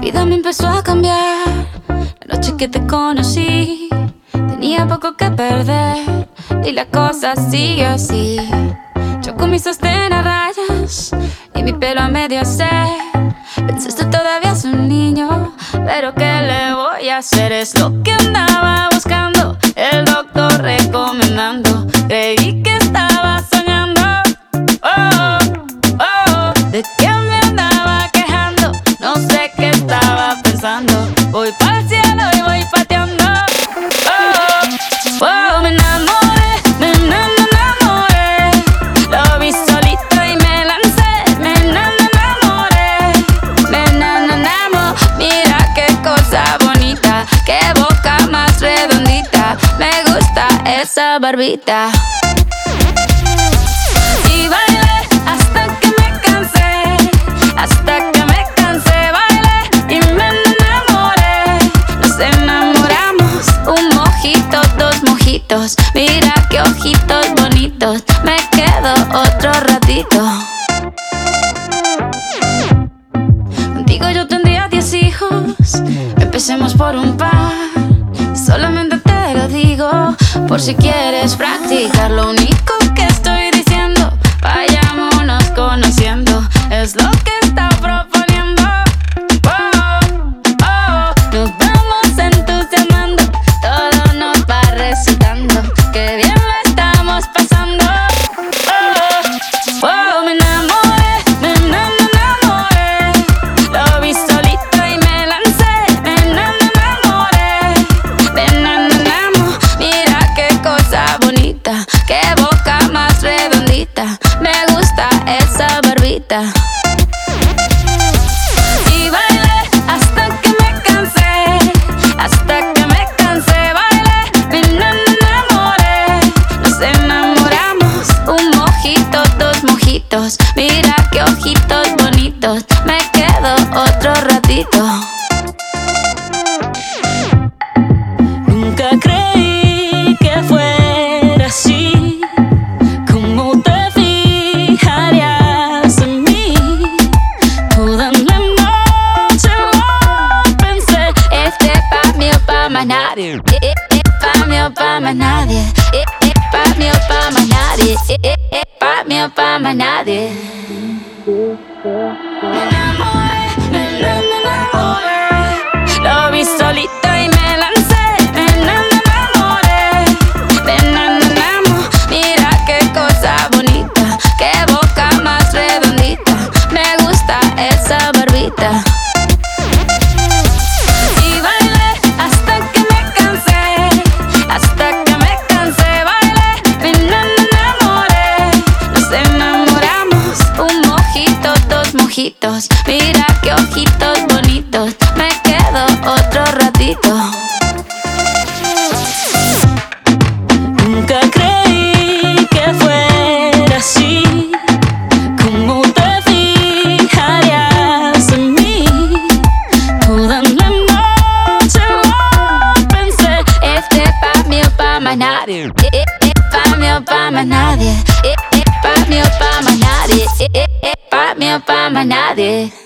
vida me empezó a cambiar. La noche que te conocí, tenía poco que perder y la cosa sigue así. Yo con mi sostén a rayas y mi pelo a medio hacer. Pensaste todavía es un niño, pero ¿qué le voy a hacer? Es lo que andaba buscando, el doctor recomendando. Creí que estaba soñando, oh, oh, ¿de qué me andaba quejando? No sé qué estaba pensando. Voy pa'l cielo y voy pateando, oh, oh, me enamoré, me enamoré. Lo vi solito y me lancé, me enamoré, me enamoré. Mira qué cosa bonita, qué boca más redondita. Me gusta esa barbita. Y bailé hasta que me cansé, hasta que me cansé. Bailé y me enamoré. Nos enamoramos, un mojito, dos mojitos. Mira qué ojitos bonitos. Me quedo otro ratito. Contigo yo tendría 10 hijos. Empecemos por un par. Solamente te lo digo por si quieres practicar. Lo único que estoy diciendo, vayámonos conociendo. Es lo que está proponiendo. Oh, oh, nos vamos entusiasmando. Todo nos va resultando. Qué bien la estamos pasando. Oh, oh, me enamoré, me enamoré. Lo vi solito y me lancé. Me enamoré, me enamoré. Mira qué cosa bonita, qué boca más redondita. Me gusta esa barbita. Y bailé hasta que me cansé, hasta que me cansé. Bailé, me enamoré. Nos enamoramos, un mojito, dos mojitos. Mira qué ojitos bonitos. Me quedo otro ratito. Nunca creí que fuera así, cómo te fijarías en mí. Toda la noche lo pensé. Este pa' mí o pa' más nadie. Pa' mí o pa' más nadie. Pa' mí o pa' más nadie. Pa' mí o pa' más nadie. Me enamoré, me enamoré. Lo vi solito y me lancé. Me enamoré, me enamoré. Mira qué cosa bonita, qué boca más redondita. Me gusta esa barbita. Y bailé hasta que me cansé, hasta que me cansé. Bailé, me enamoré. Nos enamoramos, un mojito, dos mojitos. Mira qué ojitos bonitos. Me quedo otro ratito. Nunca creí que fuera así, cómo te fijarías en mí. Toda la noche lo pensé. Este pa' mí o pa' más nadie. Pa' mí o pa' más nadie. Pa' mí o pa' más nadie. Pa' mí o pa' más nadie.